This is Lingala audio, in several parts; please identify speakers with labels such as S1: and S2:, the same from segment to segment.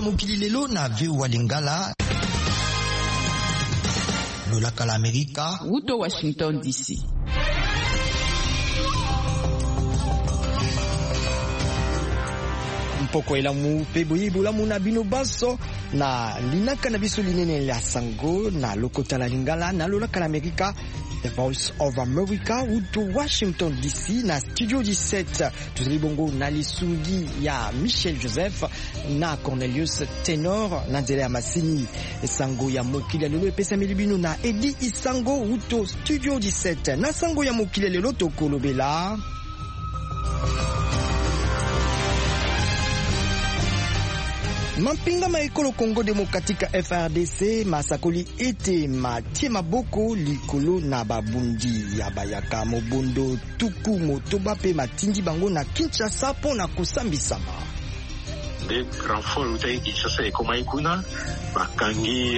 S1: mokili lelo na VOA Lingala. Lolaka la Amerika.
S2: Uto Washington DC.
S3: Mpoko elamu peboye bolamu na bino baso na linaka na biso linene la sango na lokota la Lingala na lolaka la Amerika. The Voice of America uto Washington DC na Studio 17 tuzali bongo na lisungi ya Michel Joseph na Cornelius Tenor na nzela ya masini sango ya mokili lelo epesa milibino na Edi Isango uto Studio 17 na sango ya mokili lelo tokolobela Mampinga maekolo Congo Demokratika FRDC masakoli ete matie maboko likolo na babundi ya bayaka mobondo tuku motoba pe matindi bango na Kinshasa pona kusambisama.
S4: De renfort utai Kinshasa ekoma ikuna bakangi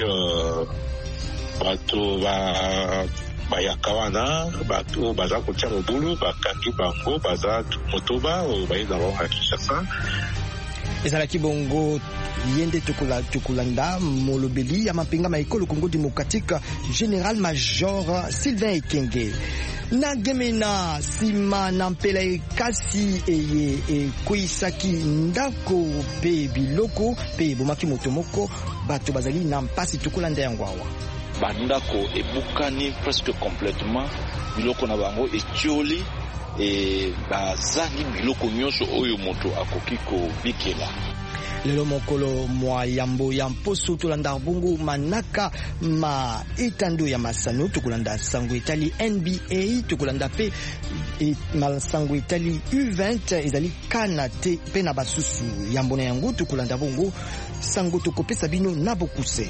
S4: bato bayaka wana bato baza kotia mobulu bakangi bango baza motoba baeza bango ya Kinshasa.
S3: Ezalaki bongo yende tukulanda molobeli ya mampinga maekolo Congo Demokratika General Major Sylvain Ekenge na gemena sima na mpela ekasi eye kuisaki ndako pe biloko pe bomaki motomoko bato bazali na mpasi tukulanda yango awa
S5: bandako ebukani presque complètement biloko na bango etioli e bazangi biloko nyonso oyo moto akoki kobikela.
S3: Lelo mokolo mwa yambo ya mposo tolanda bungu manaka ma etando ya masano tukulanda sango etali NBA tukulanda pe sango etali U20 ezali kana te pe na basusu yambo na yango tukulanda bungu sango tokopesa bino na bokuse.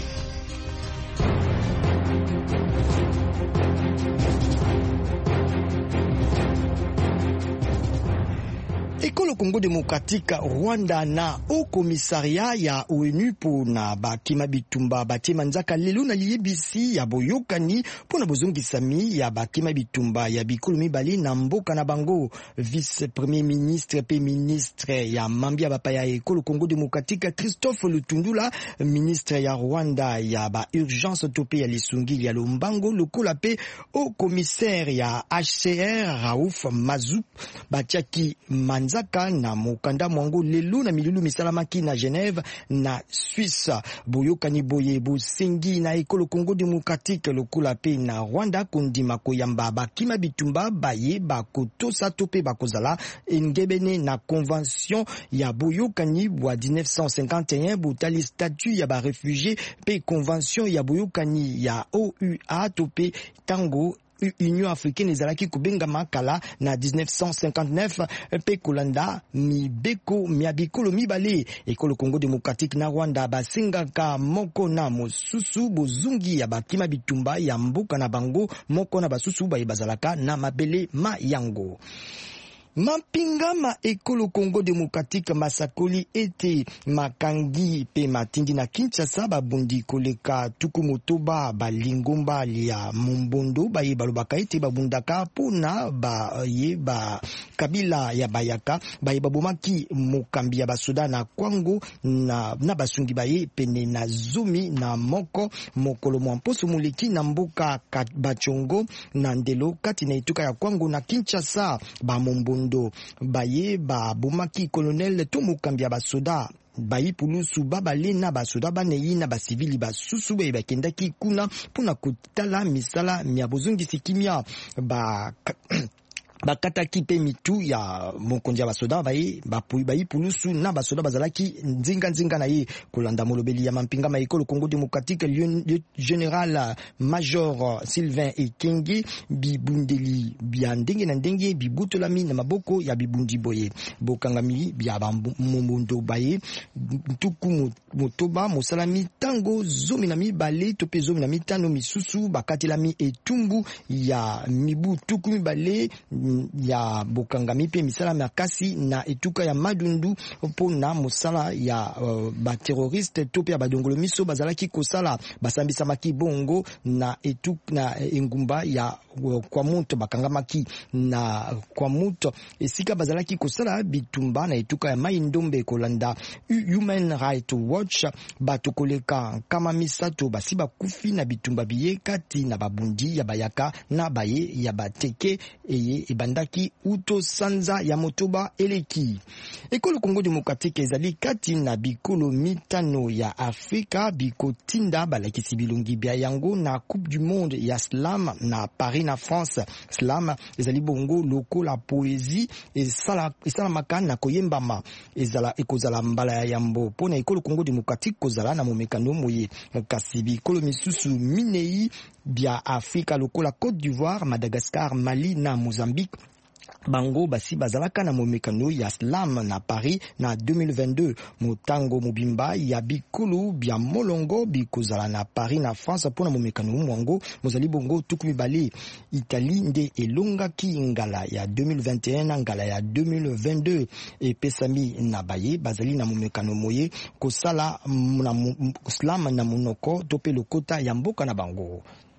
S3: Ekolo Congo Demokratika Rwanda na au komisaria ya ONU pona bakima bitumba batima nzaka lelo na liyebisi ya boyokani pona bozongisami ya bakima bitumba ya bikolo mibali na mboka na bango. Vice Premier Ministre pe Ministre ya mambia bapa ya Ekolo Congo Demokratika Christophe Lutundula, Ministre ya Rwanda ya ba urgence tope ya lisungi ya lombango lokola pe au commissaire ya HCR Raouf Mazou batiaki manzaka na mokanda mwango lelo na milulu misalamaki na Genève na Suisse. Boyokani boye bosengi na Ekolo Congo Demokratique lokola pe na Rwanda kondima koyamba bakima bitumba baye bakotosa tope bakozala engebene na convention ya boyokani bwa 1951 butali statut ya ba réfugié pe convention ya boyokani ya OUA tope tango Union africaine ezalaki kubenga makala na 1959 pe kolanda mibeko miabikolo mibale. Ekolo Congo Demokratique na Rwanda basingaka moko na mosusu bozungi ya bakima bitumba ya mboka na bango moko na basusu baye bazalaka na mabele ma yango. Mampinga ma Ekolo Congo Demokratika masakoli ete makangi pe matindi na Kinshasa babundi koleka tuku motoba balingomba lia mombondo baye balobaka ete babundaka pona baye ba kabila ya bayaka baye babomaki mokambi ya basoda na Kwango na basungi baye pene na zumi na moko mokolo mwamposo muleki na mboka bachongo na ndelo kati na etuka ya Kwango na Kinshasa ba mombondo baye ba bomaki colonel to mokambi ya basoda bayi pulusu babale na basoda baneyi na basivili basusu be bakendaki kuna pona kotala misala mya bozongisi kimia bakataki pe mitu ya mokonzi ya basoda bayi pulusu na basoda bazalaki nzinga na ye kolanda molobeli ya mampinga ma Ekolo Congo Demokratique General Major Sylvain Ekenge bibundeli bya ndenge na ndenge bibutolami na maboko ya bibundi boye bokangami bya momondo baye tuku motoba mosalami tango zomi na mibale tope zomi na mitano misusu bakatelami etumbu ya mibu tuku mibale ya bokangami pe misala makasi na etuka ya madundu pona mosala ya ba terroriste tope ya badongolo miso bazalaki kosala basambisa maki bongo na engumba ya kwa moto bakangamaki na kwa moto esika bazalaki kosala bitumba na etuka ya mai ndombe kolanda Human Rights Watch bato koleka kama misato basi bakufi na bitumba biye kati na babundi ya bayaka na baye ya bateke eye ebandaki uto sanza ya motoba eleki. Ekolo Kongo Demokratike ezali kati na bikolo mitano ya Afrika bikotinda balakisi bilongi bia yango na Coupe du Monde ya slam na Paris na France. Slam ezali bongo lokola poésie esalamaka na koyembama ekozala mbala ya yambo pona ekolo Kongo Demokratike kozala na momekano moye kasi bikolo misusu minei bia Afrika lokola Côte d'Ivoire, Madagascar, Mali na Mozambique bango basi bazalaka na momekano ya slam na Paris na 2022. Motango mobimba ya bikulu bia molongo bikozala na Paris na France pona momekano mwango mozali bongo tuku mibale. Italie nde elongaki ngala ya 2021 na ngala ya 2022 epesami na baye bazali na momekano moye kosala na slam na monoko tope lokota ya mboka na bango.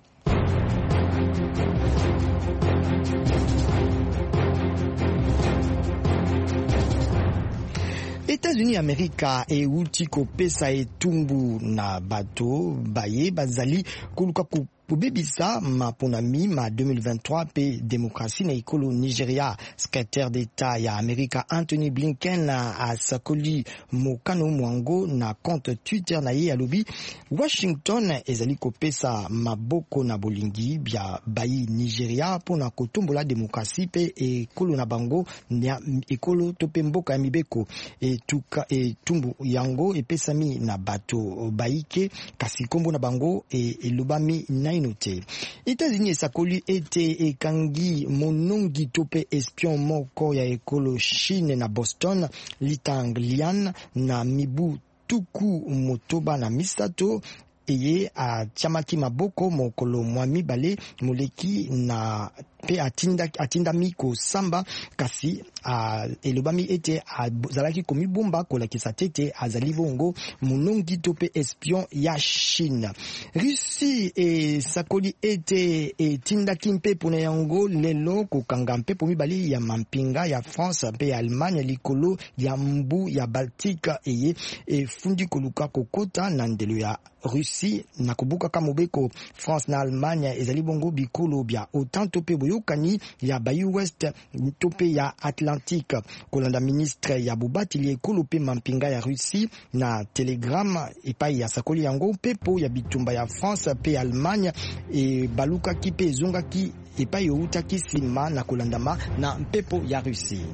S3: États-Unis Amerika euti kopesa etumbu na bato baye bazali koluka kubebisa maponami ma 2023 pe demokrasi na ekolo Nigeria. Secrétaire d'État ya Amerika Anthony Blinken a sakoli mokano mwango na compte Twitter na ye alobi Washington ezali kopesa maboko na bolingi bia bayi Nigeria pona kotombola demokrasi pe ekolo na bango na ekolo tope mboka ya mibeko etumbu yango epesami na bato bayike kasi kombo na bango elobami na inote. États-Unis esakoli ete ekangi monongi tope espion moko ya ekolo Chine na Boston Litang Lian na mibu tuku motoba na misato eye atiamaki maboko mokolo mwa mibale moleki na pe atindami kosamba kasi elobami ete azalaki komibomba kolakisa tete azali bongo monongi to pe espion ya Chine. Russie esakoli ete etindaki mpepo na yango lelo kokanga mpepo mibale ya mampinga ya France pe ya Allemagne likolo ya mbu ya Baltique eye efundi koluka kokota na ndelo ya Russie na kubuka kama mobeko France na Allemagne ezali bongo bikolo bia OTAN tope boyokani ya Bayi West tope ya Atlantique. Kolanda ministre ya Bubati li ekolo pe mampinga ya Russie na Telegram epai ya sakoli yango pepo ya bitumba ya France pe Allemagne e baluka kipe zonga ki epai outa kisima na kolandama na pepo ya Russie.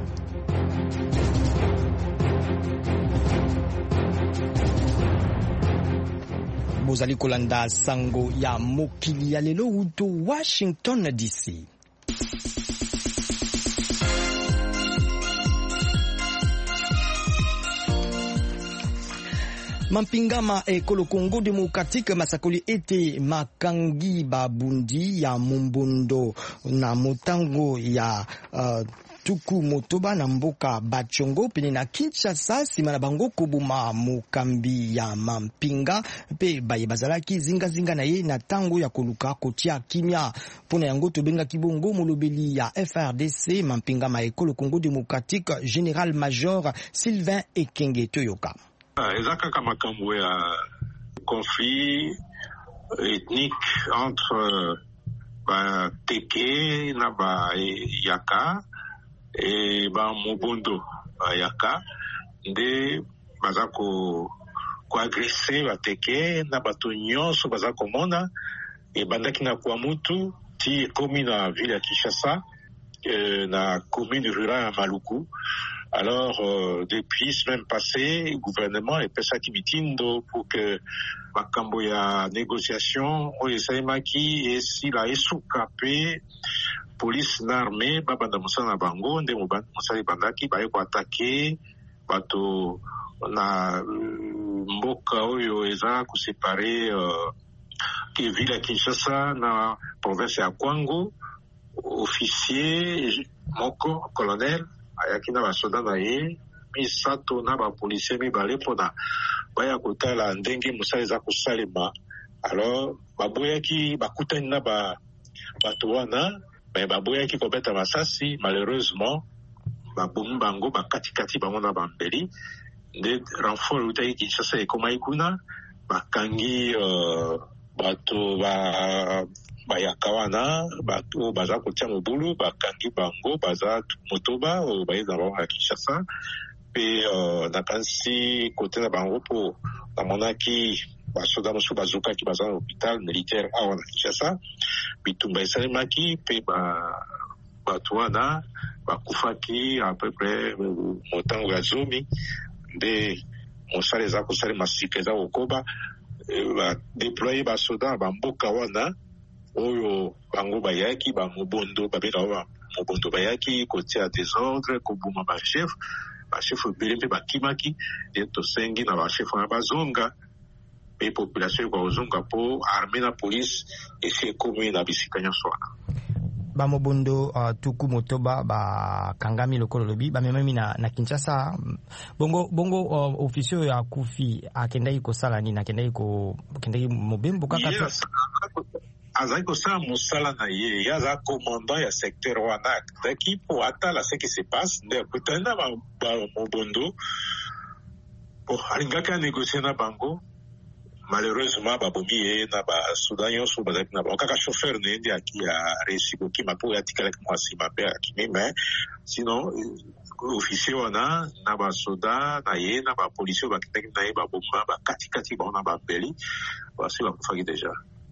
S3: Bozali kolanda sango ya mokili ya lelo uto Washington DC. Mampingama ekolo Kongo Demokratike masakoli ete makangi babundi ya Mombondo na motango ya tuku motoba na mboka Bachongo pene na Kinshasa sima na bango kobuma mokambi ya mampinga pe baye bazalaki zinga na ye na tango ya koluka kotia kimia pona yango tobenga kibongo molobeli ya FRDC mampinga ma ekolo Kongo Demokratike Général Major Sylvain Ekenge Toyoka.
S4: Ezaka kama kambo ya conflit ethnique entre ba Teke na ba Yaka et ba Mobondo Yaka nde baza ko agresser ba Teke na bato nyonso baza komona e bandaki na kwa mutu ti commune na ville ya Kinshasa na commune rurale ya Maluku. Alors, depuis semaine passée, le gouvernement est passé à Kimitindo pour que makambo ya négociation oyesaimaki et s'il a esukapé police na armée babanda musana bango nde musali bandaki baye ko attaquer bato na mboka oyo eza ko séparer que ville ya Kinshasa na province ya Kwango. Officier moko colonel ayaki na basoda na ye misato na bapolisier mibale mpona baya kotala ndenge mosala eza kosalema. Alors baboyaki bakutani na bato wana baboyaki kobeta masasi malheureusement babomi bango bakatikati bango na bambeli nde renfort utaki Kinshasa ekomai kuna bakangi bato bayaka wana bato baza kotia mobulu bakangi bango baza motoba oyo bayeza bango ya Kinshasa pe nakanisi kote na bango po namonaki basoda mosusu bazokaki baza na hôpital militaire awa na Kinshasa bitumba esalemaki pe bato wana bakufaki à peu près motango ya zomi nde mosala eza kosalema sika eza kokoba badeploye basoda bamboka wana oyo bango bayaki bamobondo babengaka mobondo bayaki kotia désordre kobuma bachef ebele mpe bakimaki nde tosengi na bachef wana bazonga mpe population ekozonga mpo arme na police esi ekomi na bisika nyonso wana
S3: bamobondo tuku motoba bakangami lokolo lobi bamemami na Kinshasa bongo officier ya kufi akendaki kosala nini akendaki mobembo kaka
S4: azali kosala mosala na ye aza commandant ya secteur wana akendaki po atala ce qui se passe nde akutani na bamobondo po alingaki anégocie na bango malheureusement babomi ye na basoda nyonso bazalaki na bango kaka chauffeur na ye nde aresi kokima mpo atikalaki mwa nsima mpe akimi mais sinon officier wana na basoda na ye na bapolisier bakendaki na ye baboma bakatikati bango na bambeli basi bakufaki deja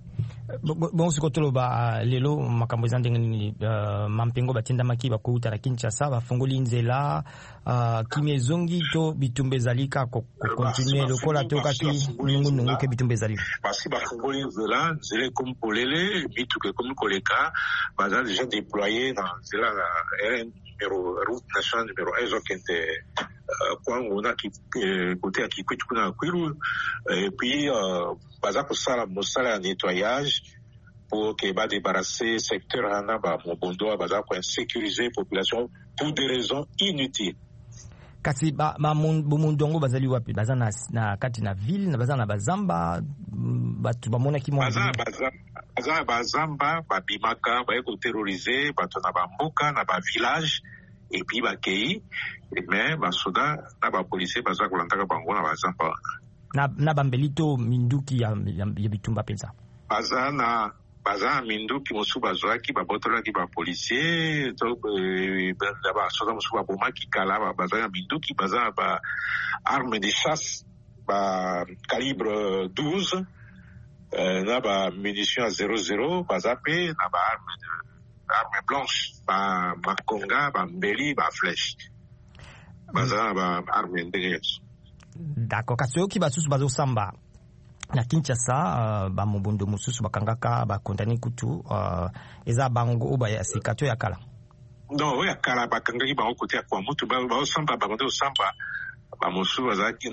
S3: bon sikotoloba lelo makambo eza ndenge nini mampengo batindamaki bakouta na Kinshasa bafungoli nzela kimi ezongi to bitumba ezali kaka kokontinue lokola tokaki nungunungu ke bitumba ezali
S4: basi bafungoli nzela ekomi polele mituka ekomi koleka baza déjà déployé na nzela route nationale numéro 1 ezokende kwangu na kote ya Kikwit kuna na Kwilu et puis baza kosala mosala ya nettoyage pour que ba débarrasser secteur wana bamobondo baza koinsécuriser population pour des raisons inutiles.
S3: Kasi bomundongo bazali wapi baza na kati na ville na baza na bazamba batu bamona ki
S4: baza bazamba babimaka baye ko terroriser bato na bamboka na ba village et puis bakei mais basoda na bapolisier baza kolandaka bango na bazamba
S3: na bambelito minduki ya bitumba penza
S4: baza na minduki mosusu bazwaki babotolaki bapolisier to basoda mosusu babomaki kala baza na minduki baza na ba arme de chasse ba calibre 12 na ba munition à 00 baza pe na ba arme blanche ba makonga ba mbeli ba flèche baza ba arme ndenge.
S3: D'accord, kasi oki basusu bazosamba na Kinshasa bamobondo mosusu bakangaka bakondani kutu eza bango oba ya sikato ya kala
S4: non ya kala bakangaki bango kote ya kwa mutu bazosamba bamondo osamba bamosusu bazalaki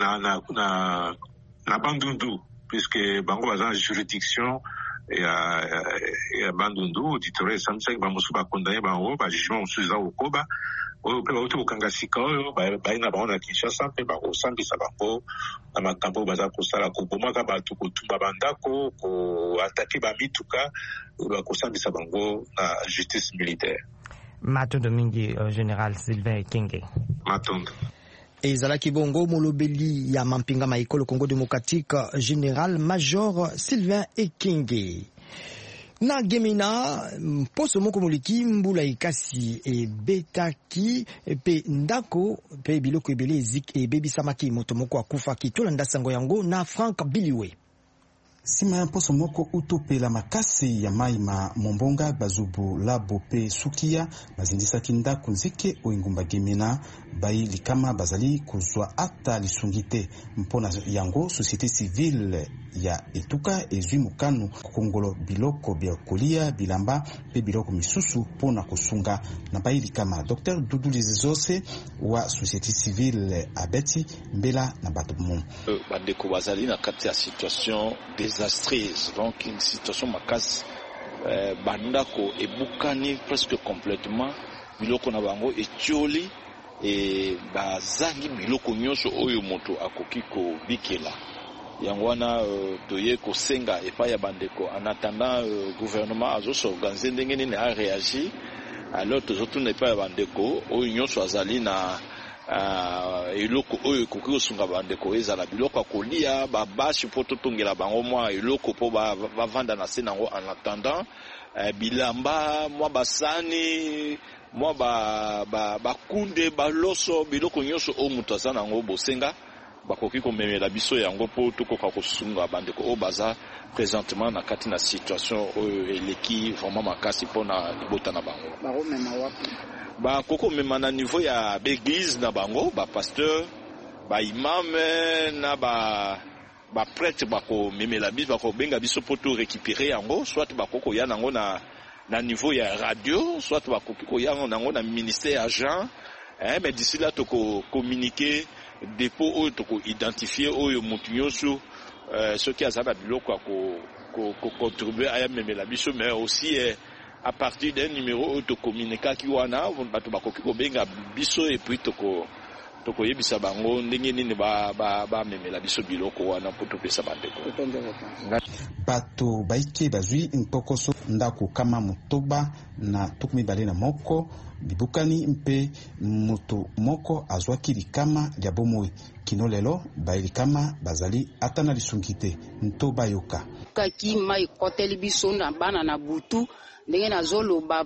S4: na bandundu puisque bango baza na juridiction ya bandundu auditorie esambisaki bamosusu bakondani bango bajugement mosusu eza kokoba oyo mpe bauti kokanga sika oyo bayi na bango na Kinshasa mpe bakosambisa bango na makambo baza kosala kobomaka bato kotumba bandako koatake bamituka bakosambisa bango na justice militaire.
S3: Matondo mingi Général Sylvain Ekenge.
S4: Matondo
S3: ezalaki bongo molobeli ya mampinga maikolo Congo démocratique Général Major Sylvain Ekenge. Na Gemena poso moko moliki mbula ikasi ebetaki pe ndako pe biloko ebele ebebisamaki moto moko akufaki tolanda sango yango na Frank Biliwe.
S2: Sima ya poso moko utopela makasi ya maima mombonga bazubu labo pe sukia bazindisaki ndako nzike oingumba Gemena bayi likama bazali kuzwa ata lisungite mpona yango société civile ya etuka ezwi mukanu kongolo biloko bya kolia bilamba pe biloko misusu pona kusunga na bayi kama Dr Dudu Lizose wa société civile abeti mbela na batumu
S5: bandeko bazali na kati ya situation désastreuse donc une situation makasi bandako ebukani presque complètement biloko na bango etioli et bazangi biloko nyonso oyo moto akoki ko bikela Yangwana toye kosenga epa ya bandeko en attendant gouvernement azo s'organiser ndenge nini a réagi alors tozotu na epa ya bandeko oyo nyonso azali na eloko oyo koki kosunga bandeko ezala biloko kolia babashi po totongela bango mwa eloko po bavanda na se nango en attendant bilamba mwa basani mwa bakunde baloso biloko nyonso oyo moto aza nango bosenga bakoki komemela biso yango po tokoka kosunga bandeko oyo baza présentement na kati na situation oyo eleki vraiment makasi mpona libota na bango
S6: bakomema wapi
S5: bakoko mema na niveau ya baeglise na bango bapasteur baimame na baprêtre bakomemela biso bakobenga biso po to récupérer yango soit bakoko ya nango na niveau ya radio soit bakoki koya nango na ministère agent mais d'ici là toko communiquer dépôt oyo toko identifier oyo mutu nyonso soki azana biloko ko contribuer aya memela biso mais aussi à partir d'un numéro oyo to communiquer ki wana bato bakoki kobenga biso et puis toko yebisa bango ndenge nini ba memela biso biloko wana po topesa bandeko
S2: bato baike bazwi mpokoso ndako kama motoba na tukumi bale na moko bibukani mpe moto moko azwaki likama lya bomoi kino lelo bayelikama bazali ata na lisungite ntoba yoka
S6: kaki mai koteli biso na bana na butu ndenge nazoloba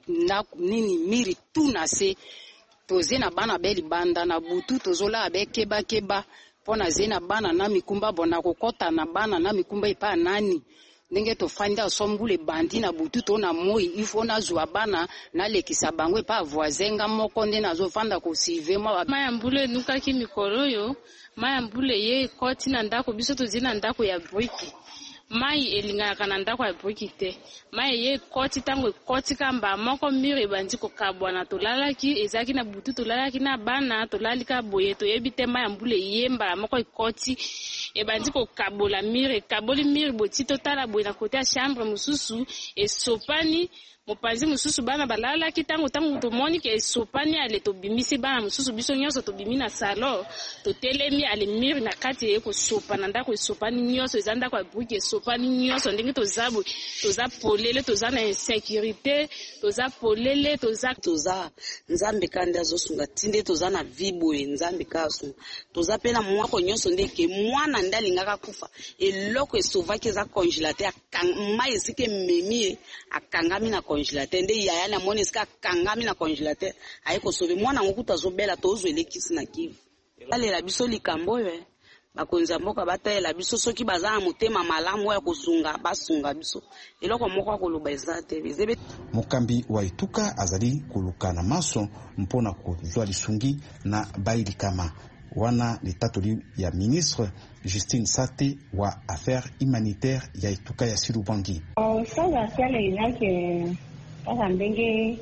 S6: nini miri tu na se toze na bana beli banda na butu tozola abekeba pona zena bana na mikumba bona kokota na bana na mikumba ipa nani ndenge tofanda sombule bandi na butu to na moi ifo na zwa bana na lekisa bangwe pa voisinga moko nde nazofanda ko sive maya mbule nukaki mikolo yo maya mbule ye koti na ndako biso tozina ndako ya briki mai elingaka na ndako ya briki te mai ye koti tango koti kamba moko mire bandi ko kabwana tolalaki ezaki na butu tolalaki na bana tolalika boye to yebite mai mbule yemba moko ikoti ebandi ko kabola mire kaboli mire boti totala boye na kote ya chambre mususu esopani mopanzi mususu bana balala kitango tango to monique esopani ale to bimisi bana mususu biso nyonso to bimi na salon to telemi ale mire na kati eko sopa na ndako esopani nyonso ezanda kwa buki esopani nyonso ndenge to zabo to za polele to za na insécurité to za polele to za nzambe kandi azosunga tinde to za na vibo nzambe kasu to za pena mwako nyonso ndeke mwana ndalingaka kufa eloko esovaki za congélateur mai sike memi akangami na congélateur nde yaya na moni ska kangami na congélateur ayeko sauver mwana ngokuta zobela tozo elekisi na kivu balela biso likambo yo bakonza mboka batayela biso soki bazana motema malamu ya kosunga basunga biso eloko moko akoloba ezate bizebe
S2: mokambi wa etuka azali koluka na maso mpona kozwa lisungi na bayilikama wana litatoli ya ministre Justine Sate wa affaires humanitaires ya etuka ya Silubangi.
S7: Sasa siale inake kama ndenge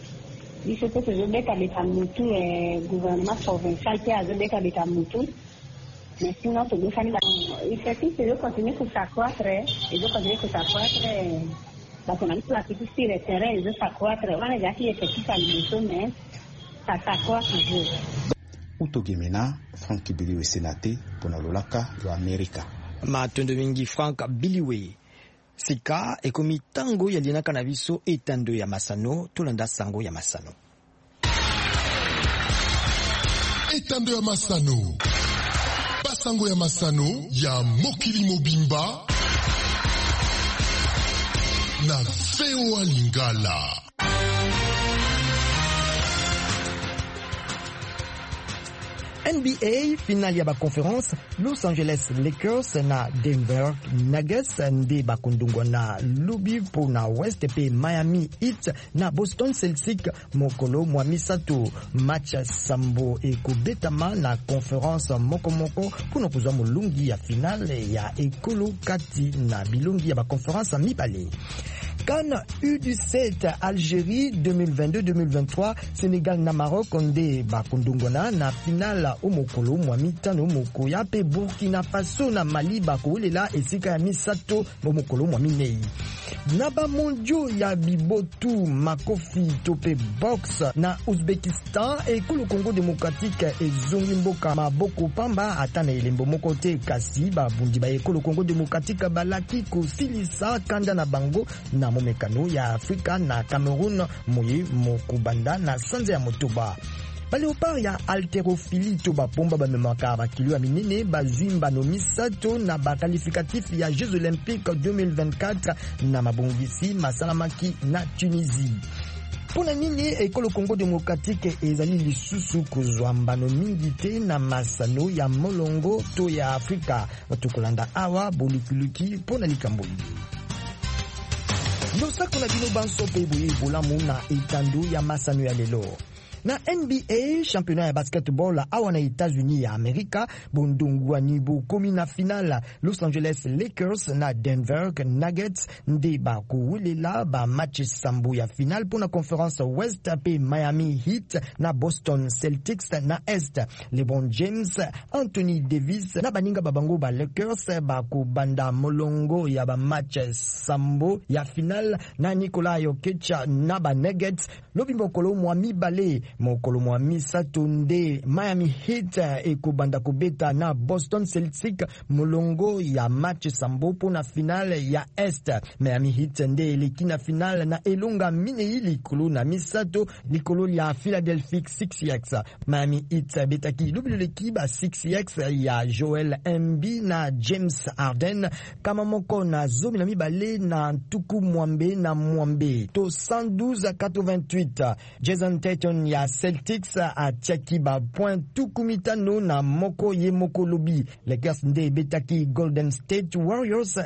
S7: biso to tozobeta beta mutu gouvernement provincial qui a zobeta beta mutu mais sinon to befani ba effectif de continuer pour s'accroître et de continuer pour s'accroître parce qu'on a la petite sur le terrain de s'accroître on a déjà qui effectif à l'immission mais ça s'accroît toujours.
S2: Utogemena Frank Biliwe Senate pona lolaka yo Amerika.
S3: Matondo mingi Frank Biliwe. Sika ekomi tango ya linaka na biso etando ya Masano tolanda sango ya Masano.
S8: Etando ya Masano. Basango ya Masano ya Mokili Mobimba na VOA Lingala.
S3: NBA finale ya ba conference Los Angeles Lakers na Denver Nuggets nde bakundungwa na lubi pona West pe Miami Heat na Boston Celtics mokolo mwa misato match sambo ekobetama na conference mokomoko pona kuzwa mulungi ya finale ya ekolo kati na bilungi ya ba conference mibale. CAN U17 Algérie 2022-2023 Sénégal na Maroc nde bakundungona na finala omokolo mwa mitano moko ya pe Burkina Faso na Mali bakolela esika ya misato omokolo mwa minei. Naba mondio ya bibotu makofi tope box na Uzbekistan ekolo Congo démocratique ezongi mboka maboko pamba atana elembo moko te kasi babundi ba ekolo Congo démocratique balaki kosilisa kanda na bango na momekano ya Afrika na Cameroun moye mokubanda na sanza ya motoba. Baleopard ya haltérophilie to bapomba bamemaka bakilo ya minene bazwimba no misato na bakalifikatif ya Jeux Olympiques 2024 na mabongisi masalamaki na Tunisie. Pona nini ekolo Congo démocratique ezali lisusu kozwa mbano mingi te na masano ya molongo to ya Afrika batukolanda awa bolukuluki pona likambo hili. Losako na bino banso pe boye bolamu na etando ya masano ya lelo. Na NBA, championnat ya basketball awa na États-Unis ya Amerika, bondongwani bokomi na finale Los Angeles Lakers na Denver Nuggets nde ba kuwilela ba match sambo ya finale pona conference West pe Miami Heat na Boston Celtics na Est. LeBron James, Anthony Davis na baninga babango ba Lakers ba kubanda molongo ya ba match sambo ya finale na Nikola Jokic na ba Nuggets lobi mokolo mwa mibale mokolo mwa misato nde Miami Heat ekobanda kobeta na Boston Celtics molongo ya match sambo pona finale ya Est. Miami Heat nde eleki na finale na elonga minei likolo na misato likolo ya Philadelphia 6x. Miami Heat betaki lobeleki ba 6x ya Joel Embiid na James Harden kama moko na zomi na mibale na tuku mwambe na mwambe to 112-88. Jason Tatum ya Celtics atiaki ba point tuku mitano na moko ye moko lobi. Lakers nde betaki Golden State Warriors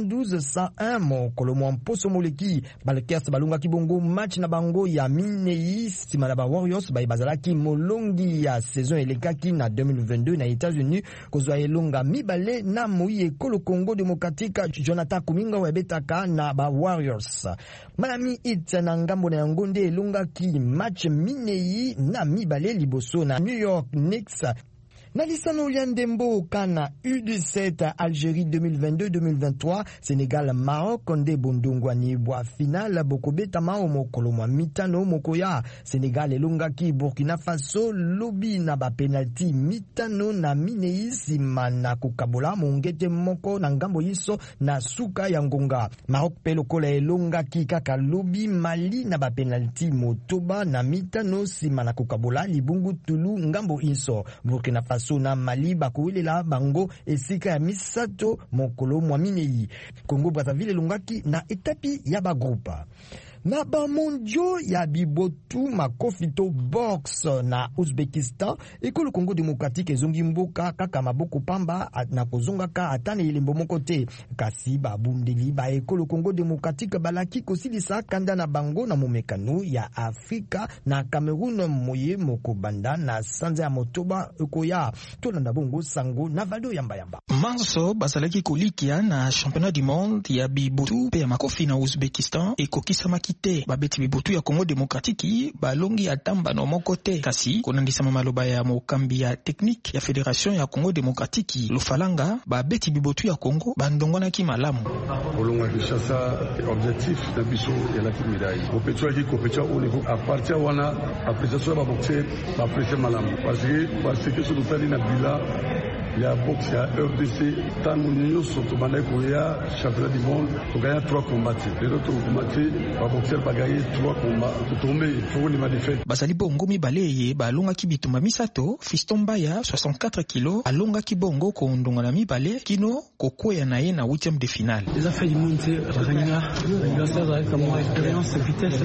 S3: 112-101 mokolo mwa mposo moleki. Ba Lakers balunga kibongo match na bango ya minei sima na ba Warriors ba bazalaki molongi ya saison elekaki na 2022 na États-Unis kozwa elonga mibale na moyi ekolo Congo démocratique Jonathan Kuminga webetaka na ba Warriors. Miami Heat na ngambo na yango nde elonga ki match minei na mibale liboso na New York Knicks. Na lisano ya ndembo kana U17 Algérie 2022-2023 Sénégal Maroc nde bondongwani bwa finale bokobeta mao mokolo mwa mitano mokoya. Sénégal elongaki Burkina Faso lobi na ba penalty mitano na minei sima na kukabola mongete moko na ngambo yiso na suka ya ngonga. Maroc pe lokola elongaki kaka lobi Mali na ba penalty motoba na mitano sima na kukabola libungu tulu ngambo yiso. Burkina Faso na Mali bakuwilela bango esika ya misato mokolo mwa minei. Congo Brazzaville elongaki na etapi ya bagrupa. Na ba mondio ya bibotu makofito box na Uzbekistan ekolo Congo démocratique ezongi mboka kaka maboko pamba na kozonga ka atane elembo moko te kasi babundeli ba ekolo Congo démocratique balaki kosilisa kanda na bango na momekano ya Afrika na Cameroun moye mokobanda na sanza ya motoba ekoya tolanda bongo sango na vado yamba yamba.
S9: Marso bazalaki kolikia na championnat du monde ya bibotu pe ya makofi na Uzbekistan ekokisama te babeti bibotu ya Congo démocratique balongi atamba no moko te kasi konandisama maloba ya mokambi ya technique ya fédération ya Congo démocratique lofalanga babeti bibotu ya Congo bandongwanaki malamu
S10: olonga Kinshasa objectif na biso ya la médaille compétition qui compétition au niveau à partir wana appréciation ba boxer ba apprécier malamu parce que ce nous fait na bila ya boxe ya RDC tangu nyuso tubanda koya championnat du monde to gagner 3 combats les autres combats ba boxer ba gagner 3 combats to tomber pour les défaites
S9: basali bongo mibaleye balonga kibitumba misato Fiston Baya 64 kg alonga kibongo ko ndonga na mibale kino kokoya na ye na 8e de finale
S11: les affaires du monde c'est avec comme expérience vitesse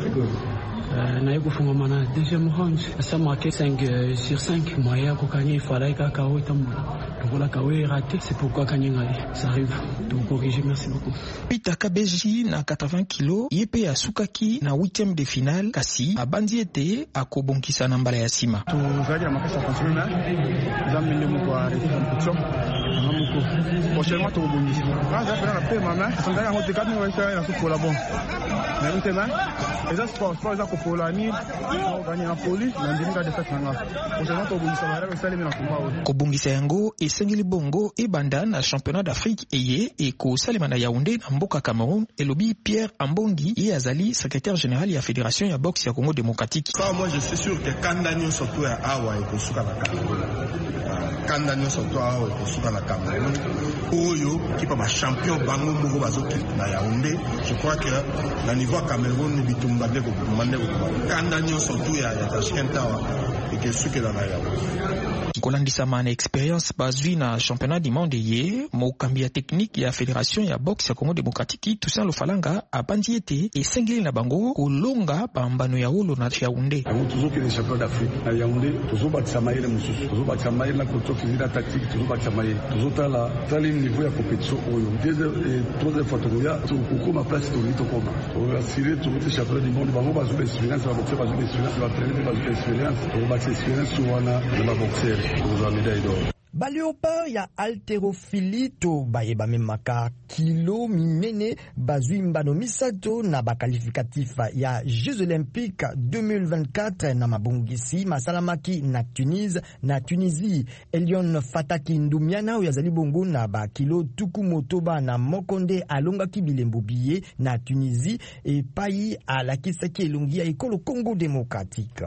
S11: na yuko funga mana deuxième round ça marqué 5 sur 5 moyen ko kanye fallait ka kawo tambula donc la kawo raté c'est pourquoi kanye ngali ça arrive donc corriger merci beaucoup
S9: Peter Kabeji na 80 kg yepe asukaki na 8e de finale kasi abandi ete akobonkisa na mbala ya sima
S12: to zaidi ya makasa continue na zamini mko arrêter compétition amuko prochainement to bongisa kaza pena na pe mama sangana ngote kadni wa isa na kupola bon na mtema eza sport za kopolani au gagner en poli na ndinga de fatanga prochainement to bongisa mara salimi na kumbawo
S9: kobongisa yango esengeli bongo ebanda na championnat d'Afrique eye ekosalema na Yaoundé na mboka Cameroun elobi Pierre Ambongi ye azali secrétaire général ya fédération ya boxe ya Congo démocratique.
S13: Ça moi je suis sûr que Kandanyo surtout ya awa ekosuka na Cameroun. Kandanyo surtout awa ekosuka na Cameroun. Oyo kipa ba champion bango moko bazoki na Yaoundé. Je crois que na niveau Cameroun bitumba de ko mande ko. Kandanyo surtout ya Tashkent awa ekosuka na Yaoundé.
S9: Kolandisama na expérience bazwi na championnat du monde ye mokambi ya technique ya fédération ya boxe ya Congo démocratique Toussaint Lofalanga abandi ete esengeli na bango kolonga bambano ya olo na Yaoundé.
S10: Toujours que les champions d'Afrique à Yaoundé toujours battre Samaïl mususu toujours battre Samaïl na koto kizira tactique toujours battre Samaïl toujours tala niveau ya compétition oyo troisième fois toya ko ma place to koma on assurer tout les champions du monde bango bazo expérience ba boxer bazo expérience ba trainer bazo expérience on va expérience wana na boxer.
S3: Baleopard ya haltérophilie to bayeba memaka kilo minene bazwi mbano misato na bakalifikatif ya Jeux Olympiques 2024 na mabongisi masalamaki na Tunisie. Elion Fataki Ndumiana yazali bongo na ba kilo tuku motoba na mokonde alongaki bilembo biye na Tunisie e pai alakisaki elongi ya ekolo Congo démocratique.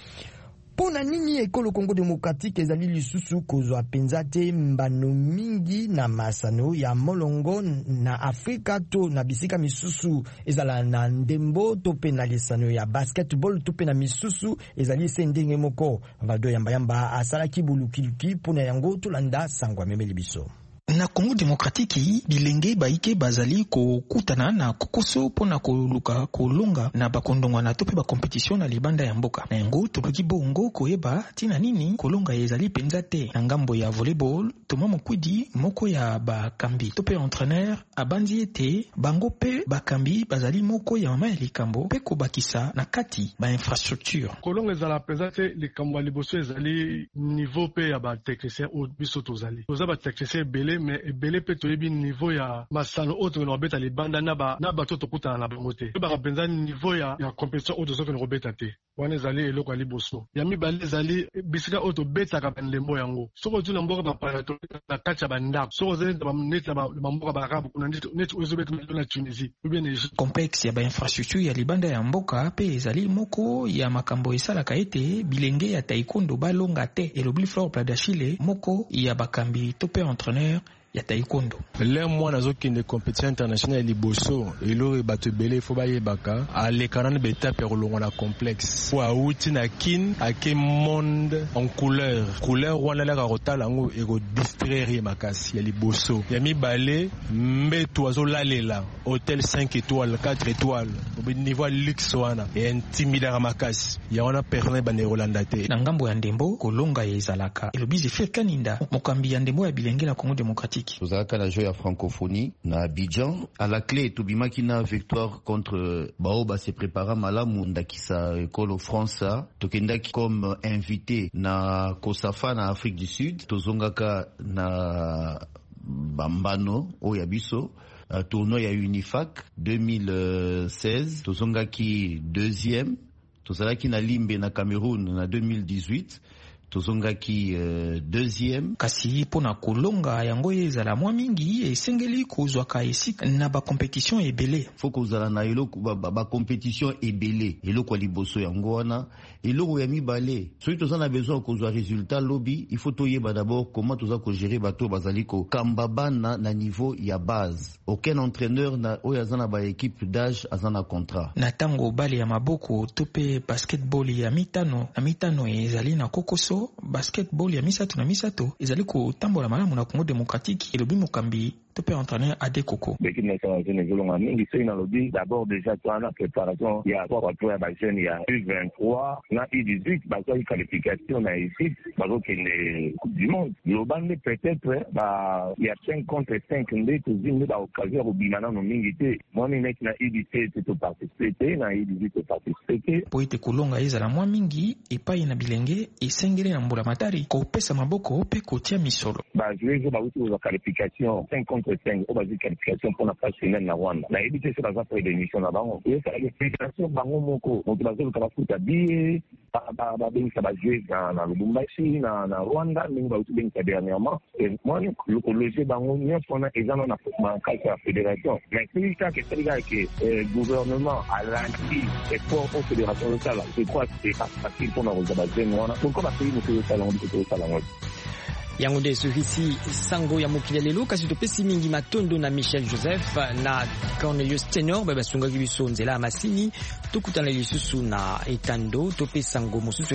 S3: Pona nini ekolo Congo démocratique ezali lisusu kozwa penzate mbano mingi na masano ya molongo na Afrika to na bisika misusu ezala na ndembo to pe na lisano ya basketball to pe na misusu ezali sendenge moko vado yamba asalaki bulukiluki pona yango to landa sangwa memeli biso.
S9: Na Congo démocratique bilenge baike bazali kokutana na kokoso pona koluka kolonga na bakondongwa na tope ba compétition na libanda ya mboka. Na yango toloki bongo koyeba tina nini kolonga ezali penza te. Na ngambo ya volleyball Thomas Mokwidi moko ya bakambi tope entraîneur abandi ete bango pe bakambi bazali moko ya mama ya likambo pe kobakisa na kati ba infrastructure.
S14: Kolonga ezala penza te likambo liboso ezali niveau pe ya ba technicien au biso tozali. Toza ba technicien belé mais ebele pe toyebi niveau ya masano oto na robeta libanda na bato tokutana na bango te. Ba penza niveau ya compétition oto soki na robeta te. Wana ezali eloko ya liboso. Ya mibale ezali bisika oto beta ka bandembo yango. Soko tuna mboka ba parato na kati ya bandako. Soko zeli ba neta ba mboka ba arabu kuna net ozobeta na Tunisie.
S9: Complexe ya ba infrastructure ya libanda ya mboka pe ezali moko ya makambo esalaka ete bilenge ya taekwondo balonga te. Elobli Flore Pladachile moko ya bakambi tope entraîneur ya taekwondo.
S15: Le moi nazokende compétition internationale liboso elore bato belé fo bayebaka alekana beta perlongo na complexe wa uti na kin ake monde en couleur wana la rotala ngo ego distraire makasi ya liboso ya mibale mbeto azolalela hôtel 5 étoiles 4 étoiles au niveau luxe wana et intimidara makasi ya wana personne bane Rolanda te.
S9: Na ngambo ya ndembo kolonga ya ezalaka elobize Kaninda mokambi ya ndembo ya bilenge na Congo démocratique.
S16: Tozalaka na jeu ya francophonie na Abidjan à la clé tobimaki na victoire contre Baoba se prépara malamu ndakisa ekolo France tokendaki comme invité na Kosafa na Afrique du Sud tozongaka na Bambano oya biso tournoi ya Unifac 2016 tozongaki deuxième tozalaki na Limbe na Cameroun na 2018 tozongaki deuxième.
S9: Kasi pona kolonga yango ezala mwa mingi esengeli kozwaka esika na ba compétition ebele.
S16: Faut kozala na eloko ba compétition ebele eloko liboso yango wana eloko ya mibale. Soki tozana besoin kozwa résultat lobby, il faut toyeba d'abord comment toza ko gérer bato bazali ko kambabana na niveau ya base. Aucun entraîneur na oyazana ba équipe d'âge azana contrat.
S9: Na tango bale ya maboko tope basketball ya mitano na mitano ezali na kokoso basketball ya misato na misato ezali ko tambola malamu na Congo démocratique elobi mokambi tope entraîneur Ade Koko.
S17: L'équipe nationale zolonga mingi c'est na lobby d'abord déjà toi la préparation il y a trois ya ba jeune ya U23 na U18 ba kwa qualification na ici ba ko kene coupe du monde global peut-être ba il y a 5 contre 5 ndé to zimbe ba occasion ko bimana no mingi te moni nek na U17 to participer na U18 to participer
S9: po ite kolonga ezala mwa mingi epai na bilenge esengeli na mbula matari ko pesa maboko pe ko tia misolo
S17: ba jouer ba uti za qualification 5 contre contre 5 au basi qualification pour la phase finale na Rwanda na éviter sur la phase d'émission na bango et ça les fédérations bango moko on va dire que la foot a bien ça va jouer dans Lubumbashi na Rwanda mais va aussi bien dernièrement et moi le loger bango ni on a exemple na cas la fédération mais c'est ça que c'est là que gouvernement a lancé et pour aux fédérations locales je crois que c'est pas facile pour nous regarder moi pourquoi parce que nous salon de salon
S18: yango nde sohisi sango ya mokili lelo kasi topesi mingi matondo na Michel Joseph na Cornelius Tenor basungaki biso nzela ya masini tokutana lisusu na etando topesa sango mosusu